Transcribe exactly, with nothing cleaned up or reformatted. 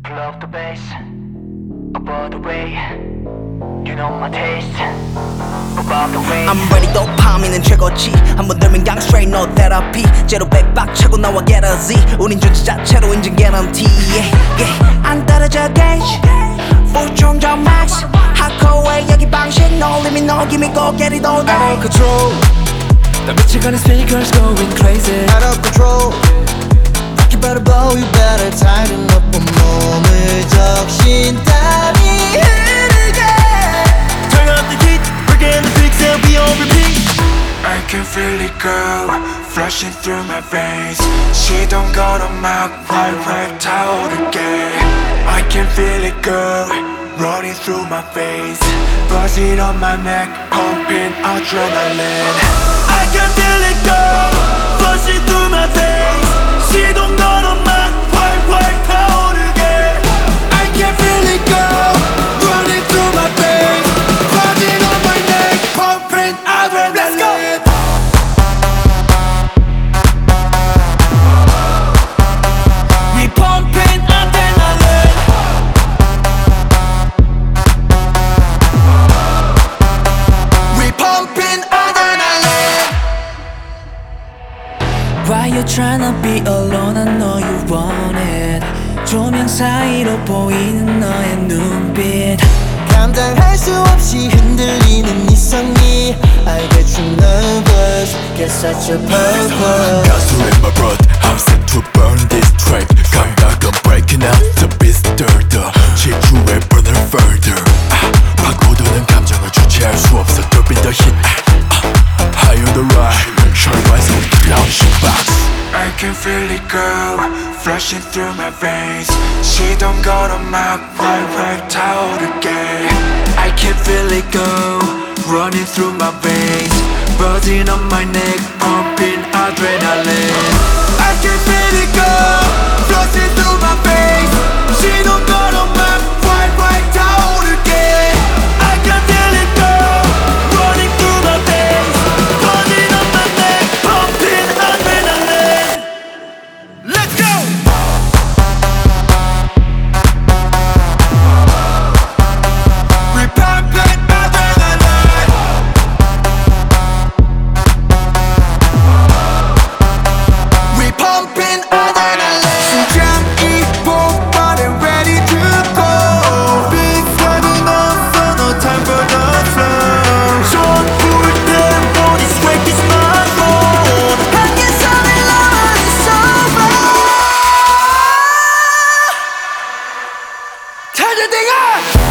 Love the bass above the way. You know my taste above the way. I'm ready 도파민은 최고치 한번 들면 강 straight no therapy 제로 백박 차고 나와 get a Z 우린 존재 자체로 인증 guarantee yeah, yeah. 안 떨어져 gauge full 충전 max hardcore 여기 방식 no limit no gimme go get it all day. Out of control 나 미치가는 speakers going crazy. Out of control You better blow, you better tighten up 몸을 적신 땀이 흐르게 Turn up the heat, we're getting the fix and we on repeat. I can feel it go, flushing through my veins. She don't go to my right, right 타오르게. I can feel it go, running through my veins. Buzzing on my neck, pumping adrenaline. I can feel it go, flushing through my veins. She don't go to my right, right 타오르게. I can feel it go, running through my veins. Buzzing on my neck, pumping adrenaline. Let's go. We pumping adrenaline. We pumping adrenaline Why you tryna be alone? I know you want it 조명 사이로 보이는 너의 눈빛 감당할 수 없이 흔들리는 네 성미 I get you nervous, get such a purpose Gasoil in my blood, I'm set to burn this track 감각은 breaking out, the beat stirred 질주에 burning further 아, 파고드는 감정을 주체할 수 없어 돌빈 the hit 아, 아, high on the ride, 셔리와이서 down shitbox I can feel it go, flushing through my veins. She don't go to my right, right 타오르게. I can feel it go, running through my veins. Buzzing on my neck, pumping adrenaline. I can feel it go, flushing through my veins. She don't go to my right, right 타오르게. I can feel it go, running through my veins. Buzzing on my neck, pumping adrenaline. Let's go! We pumping adrenaline. We pumping adrenaline 심장이 폭발해 ready to go Big seven 없어, no time for the flow. 손불 때 body sweat is my phone. 한계선을 넘어 it's over 찾아내가!